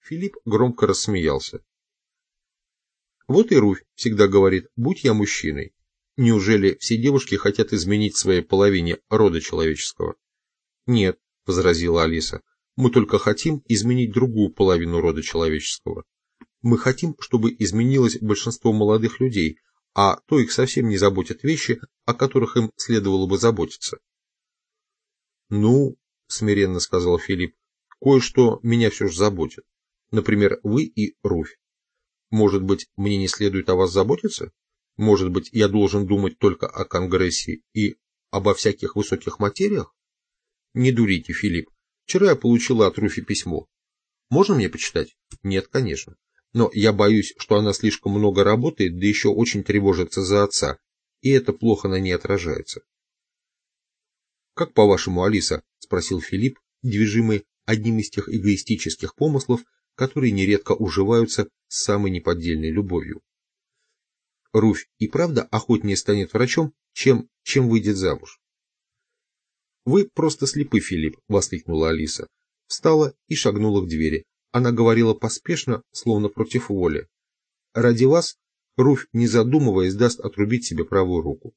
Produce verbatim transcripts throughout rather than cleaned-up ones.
Филипп громко рассмеялся. Вот и Руфь всегда говорит: будь я мужчиной. Неужели все девушки хотят изменить своей половине рода человеческого? Нет, возразила Алиса, мы только хотим изменить другую половину рода человеческого. Мы хотим, чтобы изменилось большинство молодых людей, а то их совсем не заботят вещи, о которых им следовало бы заботиться. Ну, смиренно сказал Филипп, кое-что меня все же заботит. Например, вы и Руфь. Может быть, мне не следует о вас заботиться? Может быть, я должен думать только о Конгрессе и обо всяких высоких материях? Не дурите, Филипп. Вчера я получила от Руфи письмо. Можно мне почитать? Нет, конечно. Но я боюсь, что она слишком много работает, да еще очень тревожится за отца, и это плохо на ней отражается. «Как по-вашему, Алиса?» – спросил Филипп, движимый одним из тех эгоистических помыслов, которые нередко уживаются с самой неподдельной любовью. «Руфь и правда охотнее станет врачом, чем, чем выйдет замуж?» «Вы просто слепы, Филипп!» – воскликнула Алиса. Встала и шагнула к двери. Она говорила поспешно, словно против воли. «Ради вас Руфь, не задумываясь, даст отрубить себе правую руку».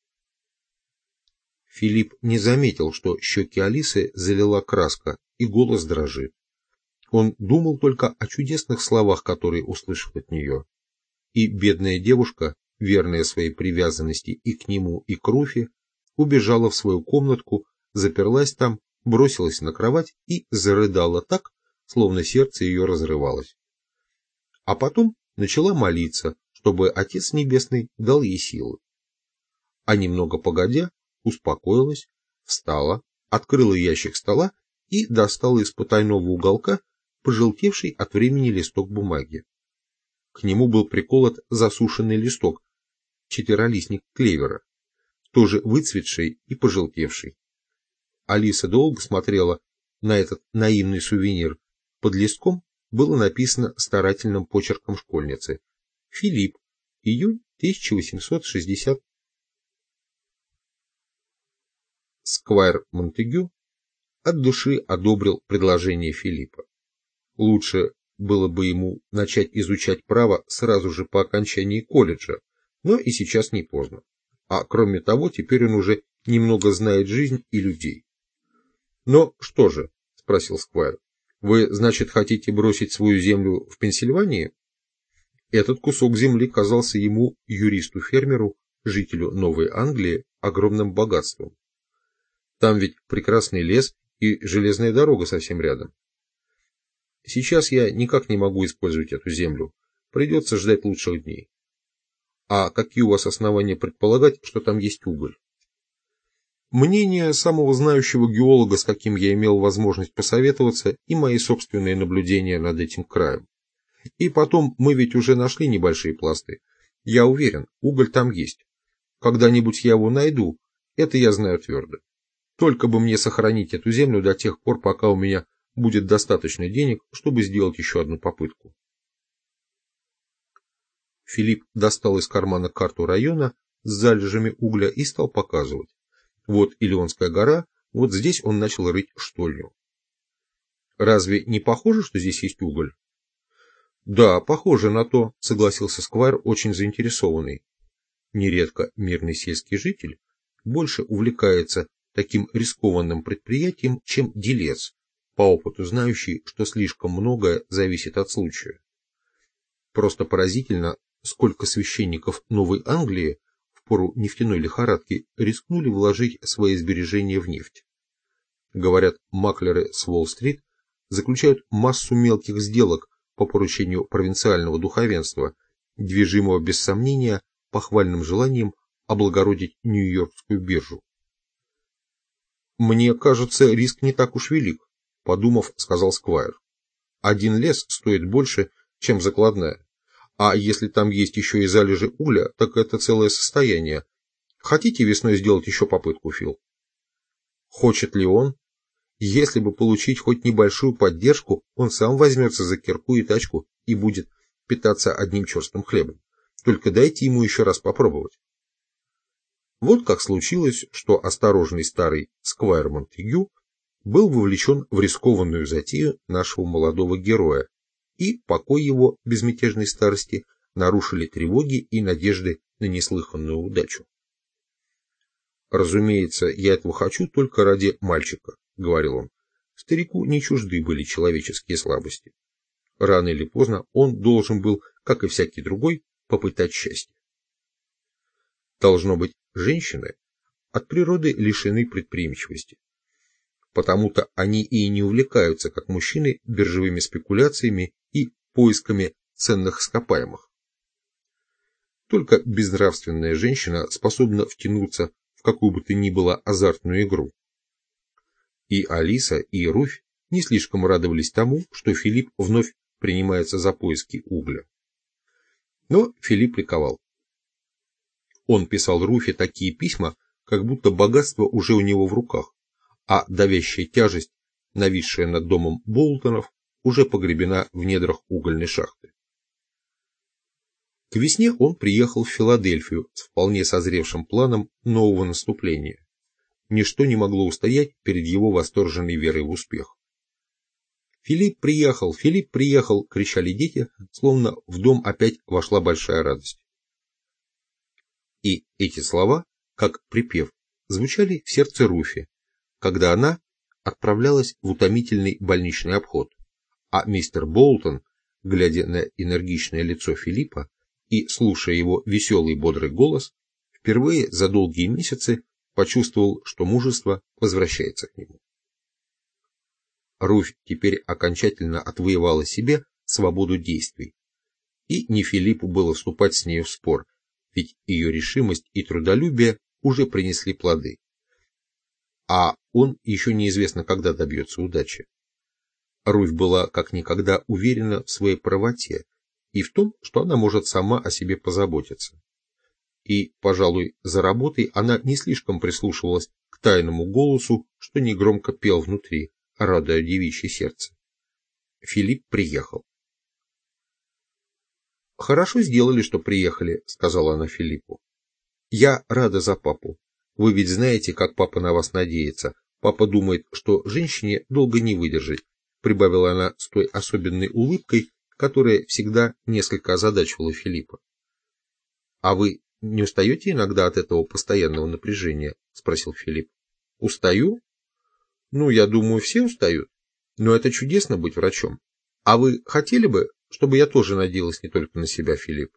Филипп не заметил, что щеки Алисы залила краска, и голос дрожит. Он думал только о чудесных словах, которые услышал от нее. И бедная девушка, верная своей привязанности и к нему, и к Руфи, убежала в свою комнатку, заперлась там, бросилась на кровать и зарыдала так, словно сердце ее разрывалось. А потом начала молиться, чтобы Отец Небесный дал ей силы. А немного погодя, успокоилась, встала, открыла ящик стола и достала из потайного уголка пожелтевший от времени листок бумаги. К нему был приколот засушенный листок, четверолистник клевера, тоже выцветший и пожелтевший. Алиса долго смотрела на этот наивный сувенир. Под листком было написано старательным почерком школьницы: Филипп, июнь тысяча восемьсот шестьдесят. Сквайр Монтегю от души одобрил предложение Филиппа. Лучше было бы ему начать изучать право сразу же по окончании колледжа, но и сейчас не поздно. А кроме того, теперь он уже немного знает жизнь и людей. «Но что же?» – спросил Сквайр. «Вы, значит, хотите бросить свою землю в Пенсильвании?» Этот кусок земли казался ему, юристу-фермеру, жителю Новой Англии, огромным богатством. Там ведь прекрасный лес и железная дорога совсем рядом. Сейчас я никак не могу использовать эту землю. Придется ждать лучших дней. А какие у вас основания предполагать, что там есть уголь? Мнение самого знающего геолога, с каким я имел возможность посоветоваться, и мои собственные наблюдения над этим краем. И потом, мы ведь уже нашли небольшие пласты. Я уверен, уголь там есть. Когда-нибудь я его найду, это я знаю твердо. Только бы мне сохранить эту землю до тех пор, пока у меня будет достаточно денег, чтобы сделать еще одну попытку. Филипп достал из кармана карту района с залежами угля и стал показывать. Вот Илионская гора, вот здесь он начал рыть штольню. Разве не похоже, что здесь есть уголь? Да, похоже на то, согласился Сквайр, очень заинтересованный. Нередко мирный сельский житель больше увлекается таким рискованным предприятием, чем делец, по опыту знающий, что слишком многое зависит от случая. Просто поразительно, сколько священников Новой Англии в пору нефтяной лихорадки рискнули вложить свои сбережения в нефть. Говорят, маклеры с Уолл-стрит заключают массу мелких сделок по поручению провинциального духовенства, движимого без сомнения похвальным желанием облагородить Нью-Йоркскую биржу. «Мне кажется, риск не так уж велик», — подумав, сказал Сквайр. «Один лес стоит больше, чем закладная. А если там есть еще и залежи угля, так это целое состояние. Хотите весной сделать еще попытку, Фил?» Хочет ли он? Если бы получить хоть небольшую поддержку, он сам возьмется за кирку и тачку и будет питаться одним черстым хлебом. Только дайте ему еще раз попробовать. Вот как случилось, что осторожный старый Сквайр Монтегю был вовлечен в рискованную затею нашего молодого героя и покой его безмятежной старости нарушили тревоги и надежды на неслыханную удачу. «Разумеется, я этого хочу только ради мальчика», — говорил он. Старику не чужды были человеческие слабости. Рано или поздно он должен был, как и всякий другой, попытать счастье. Должно быть, женщины от природы лишены предприимчивости. Потому-то они и не увлекаются, как мужчины, биржевыми спекуляциями и поисками ценных ископаемых. Только безнравственная женщина способна втянуться в какую бы то ни было азартную игру. И Алиса, и Руфь не слишком радовались тому, что Филипп вновь принимается за поиски угля. Но Филипп ликовал. Он писал Руфе такие письма, как будто богатство уже у него в руках, а давящая тяжесть, нависшая над домом Болтонов, уже погребена в недрах угольной шахты. К весне он приехал в Филадельфию с вполне созревшим планом нового наступления. Ничто не могло устоять перед его восторженной верой в успех. «Филипп приехал! Филипп приехал!» — кричали дети, словно в дом опять вошла большая радость. И эти слова, как припев, звучали в сердце Руфи, когда она отправлялась в утомительный больничный обход, а мистер Болтон, глядя на энергичное лицо Филиппа и слушая его веселый бодрый голос, впервые за долгие месяцы почувствовал, что мужество возвращается к нему. Руфь теперь окончательно отвоевала себе свободу действий, и не Филиппу было вступать с нею в спор, ведь ее решимость и трудолюбие уже принесли плоды. А он еще неизвестно, когда добьется удачи. Руфь была как никогда уверена в своей правоте и в том, что она может сама о себе позаботиться. И, пожалуй, за работой она не слишком прислушивалась к тайному голосу, что негромко пел внутри, радуя девичье сердце. Филипп приехал. «Хорошо сделали, что приехали», — сказала она Филиппу. «Я рада за папу. Вы ведь знаете, как папа на вас надеется. Папа думает, что женщине долго не выдержать», — прибавила она с той особенной улыбкой, которая всегда несколько озадачивала Филиппа. «А вы не устаете иногда от этого постоянного напряжения?» — спросил Филипп. «Устаю? Ну, я думаю, все устают. Но это чудесно быть врачом. А вы хотели бы, чтобы я тоже надеялась не только на себя, Филипп?»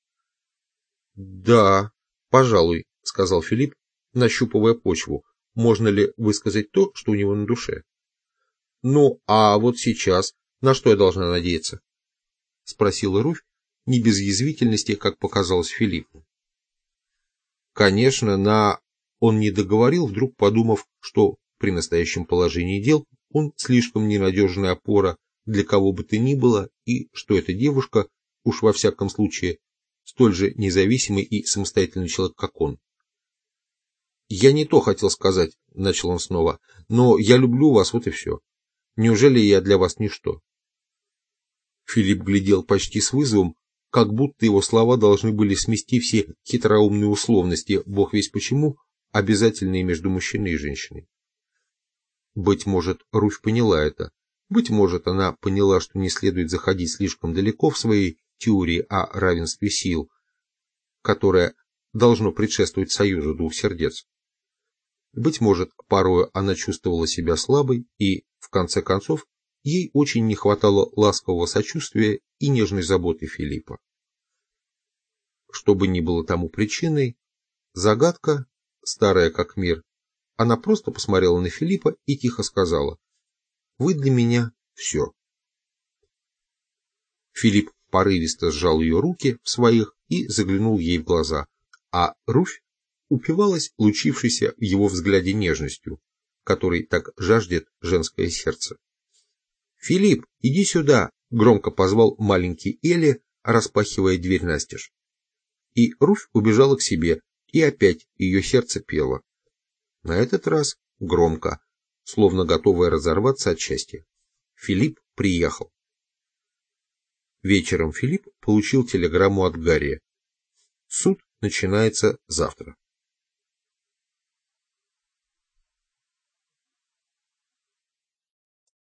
«Да, пожалуй», — сказал Филипп, нащупывая почву. Можно ли высказать то, что у него на душе? «Ну, а вот сейчас на что я должна надеяться?» — спросила Руфь, не без язвительности, как показалось Филиппу. Конечно, на... Он не договорил, вдруг подумав, что при настоящем положении дел он слишком ненадежная опора для кого бы то ни было, и что эта девушка, уж во всяком случае, столь же независимый и самостоятельный человек, как он. «Я не то хотел сказать», — начал он снова, — «но я люблю вас, вот и все. Неужели я для вас ничто?» Филипп глядел почти с вызовом, как будто его слова должны были смести все хитроумные условности, бог весть почему, обязательные между мужчиной и женщиной. Быть может, Руфь поняла это. Быть может, она поняла, что не следует заходить слишком далеко в своей теории о равенстве сил, которая должно предшествовать союзу двух сердец. Быть может, порою она чувствовала себя слабой, и, в конце концов, ей очень не хватало ласкового сочувствия и нежной заботы Филиппа. Что бы ни было тому причиной, загадка, старая как мир, она просто посмотрела на Филиппа и тихо сказала: «Вы для меня все». Филипп порывисто сжал ее руки в своих и заглянул ей в глаза, а Руфь упивалась лучившейся в его взгляде нежностью, которой так жаждет женское сердце. «Филипп, иди сюда!» — громко позвал маленький Элли, распахивая дверь настежь. И Руфь убежала к себе, и опять ее сердце пело. На этот раз громко, словно готовая разорваться от счастья. Филипп приехал. Вечером Филипп получил телеграмму от Гарри. Суд начинается завтра.